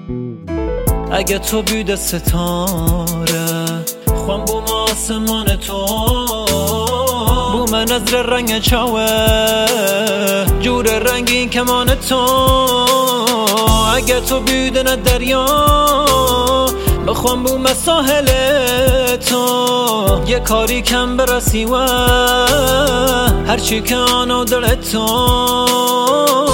اگه تو بیده ستاره خوان بوم آسمان تو بوم نظر رنگ چاوه جور رنگین کمان تو اگه تو بیده نه دریا بخوام بوم ساحل تو یه کاری کم برسی و هرچی که آنو دل تو